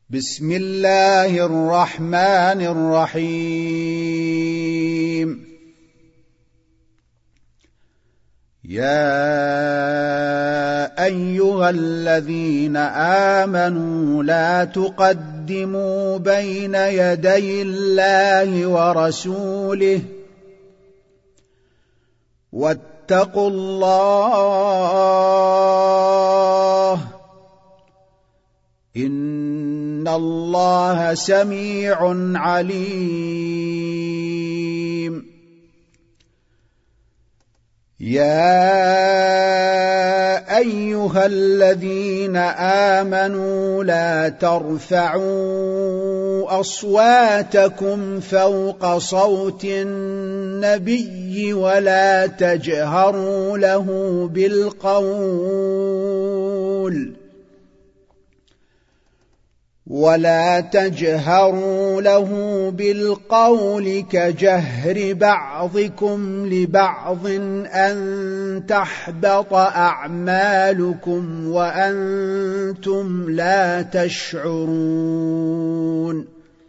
بسم الله الرحمن الرحيم. يا أيها الذين آمنوا لا تقدموا بين يدي الله ورسوله واتقوا الله إن الله سميع عليم. يا أيها الذين آمنوا لا ترفعوا أصواتكم فوق صوت النبي ولا تجهروا له بالقول كجهر بعضكم لبعض أن تحبط أعمالكم وأنتم لا تشعرون.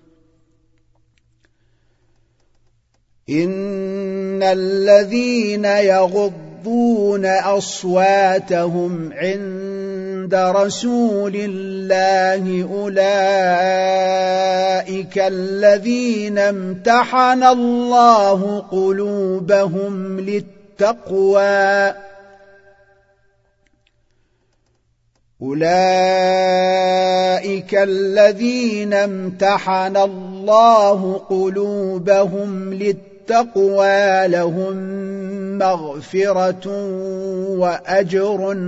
إن الذين يغضون أصواتهم عند رسول الله أولئك الذين امتحن الله قلوبهم للتقوى لهم مغفرة وأجر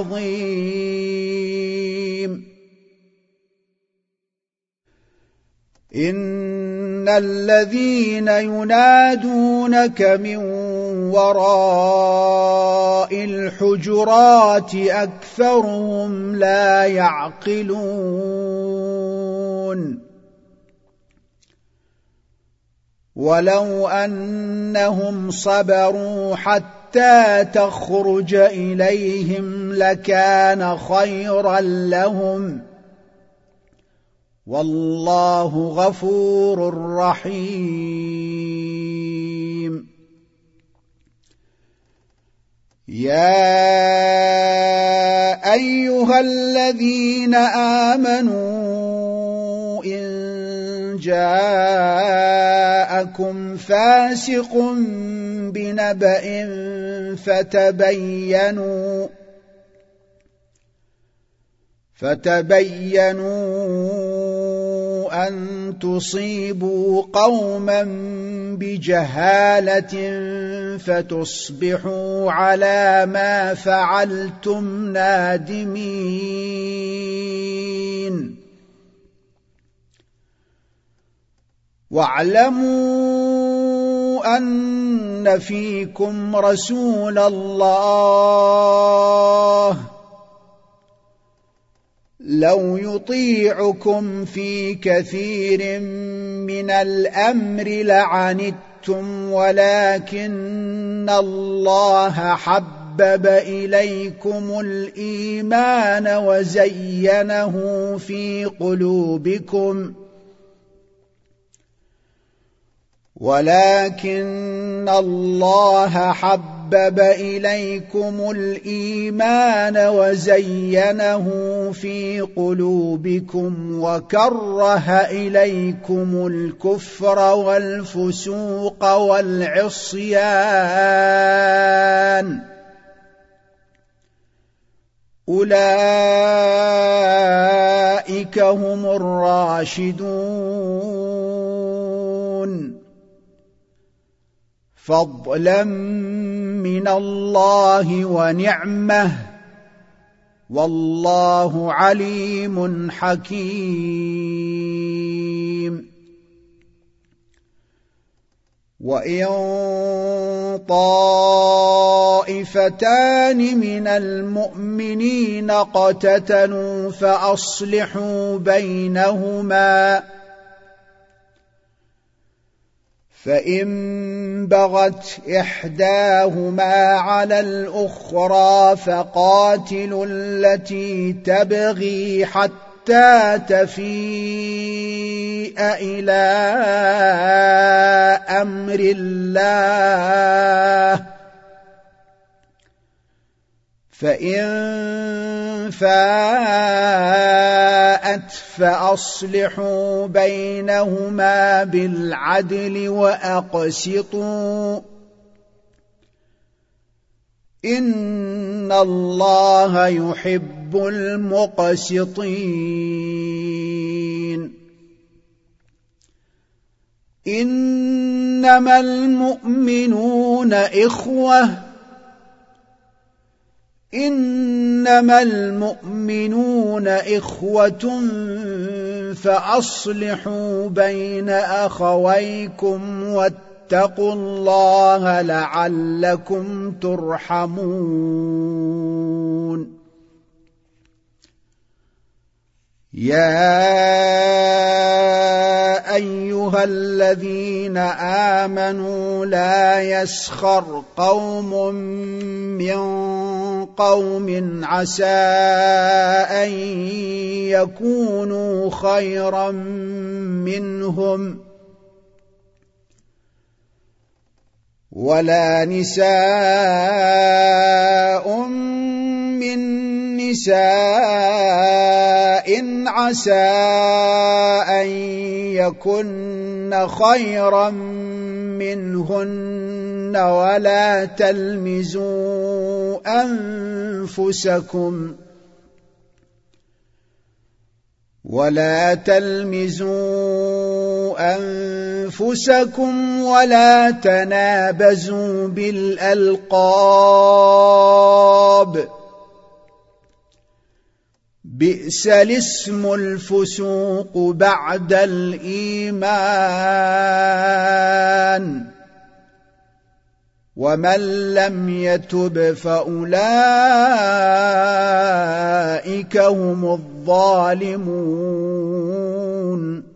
عظيم. إن الذين ينادونك من وراء الحجرات أكثرهم لا يعقلون. ولو أنهم صبروا حتى تخرج إليهم لكان خيرا لهم والله غفور رحيم. يا أيها الذين آمنوا إن جاءكم فاسق بنبأ فتبينوا أن تصيبوا قوما بجهالة فتصبحوا على ما فعلتم نادمين. واعلموا أن فيكم رسول الله لو يطيعكم في كثير من الأمر لعنتم ولكن الله حبب إليكم الإيمان وزينه في قلوبكم وكره إليكم الكفر والفسوق والعصيان أولئك هم الراشدون فضلا من الله ونعمه والله عليم حكيم. وإن طائفتان من المؤمنين اقتتلوا فأصلحوا بينهما فإن بغت إحداهما على الأخرى فقاتلوا التي تبغي حتى حتى تفيء إلى أمر الله، فإن فاءت فأصلحوا بينهما بالعدل وأقسطوا، إن الله يحب المقسطين. إنما المؤمنون إخوة فأصلحوا بين أخويكم واتقوا الله لعلكم ترحمون. يا أيها الذين آمنوا لا يسخر قوم من قوم عسى أن يكونوا خيرا منهم، ولا نساء من نساء عسى أن يكن خيرا منهن، ولا تلمزوا أنفسكم ولا تنابزوا بالألقاب، بئس الاسم الفسوق بعد الإيمان، ومن لم يتب فأولئك هم الظالمون.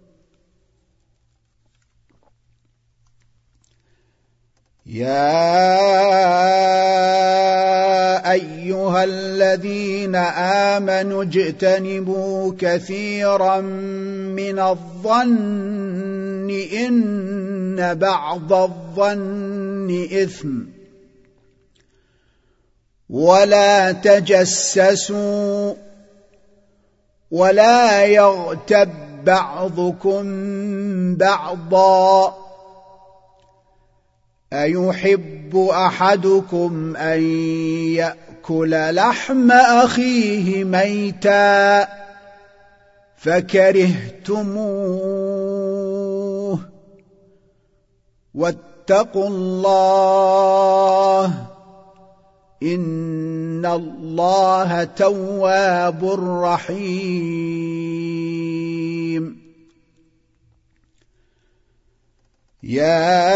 يا أيها الذين آمنوا اجتنبوا كثيرا من الظن إن بعض الظن إثم، ولا تجسسوا، ولا يغتب بعضكم بعضا، أيحب أحدكم أن يأكل لحم أخيه ميتا فكرهتموه، واتقوا الله إن الله تواب رحيم. يا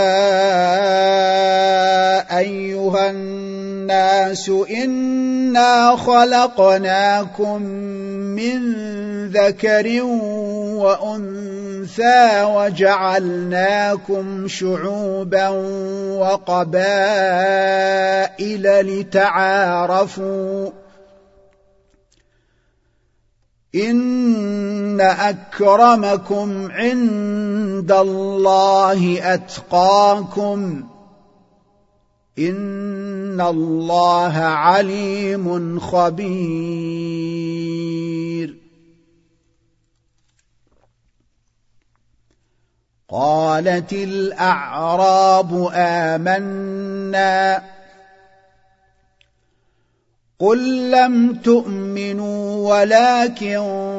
أيها الناس إنا خلقناكم من ذكر وأنثى وجعلناكم شعوبا وقبائل لتعارفوا، إن أكرمكم عند الله أتقاكم، إن الله عليم خبير. قالت الأعراب آمنا، قل لم تؤمنوا ولكن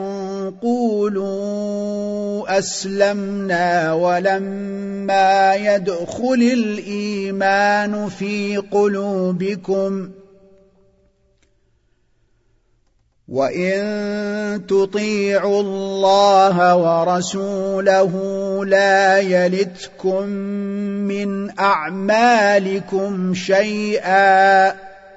قولوا أسلمنا ولما يدخل الإيمان في قلوبكم، وإن تطيعوا الله ورسوله لا يلتكم من أعمالكم شيئا،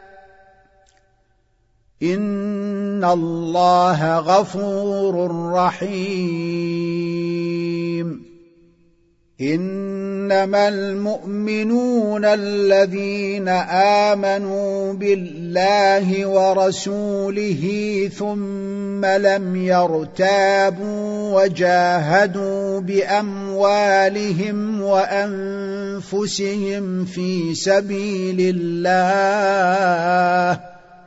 إن الله غفور رحيم. إنما المؤمنون الذين آمنوا بالله ورسوله ثم لم يرتابوا وجاهدوا بأموالهم وأنفسهم في سبيل الله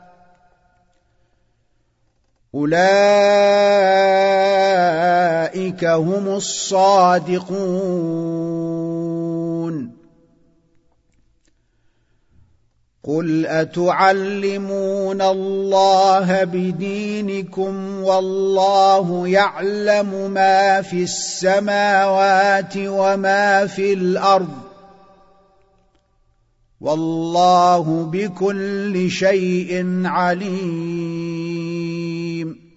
أولئك هم الصادقون. قل أتعلمون الله بدينكم والله يعلم ما في السماوات وما في الأرض والله بكل شيء عليم.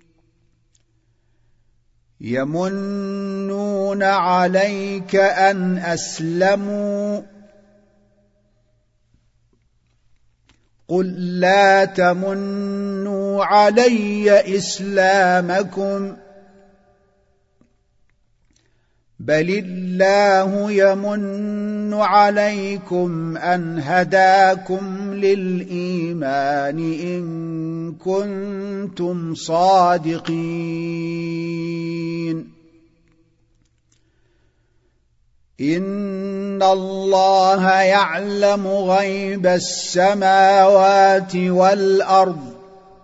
يمنون عليك أن أسلموا قل لا تمنوا علي إسلامكم بل الله يمن عليكم أن هداكم للإيمان إن كنتم صادقين. إن الله يعلم غيب السماوات والأرض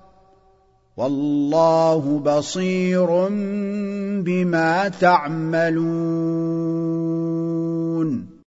والله بصير بما تعملون.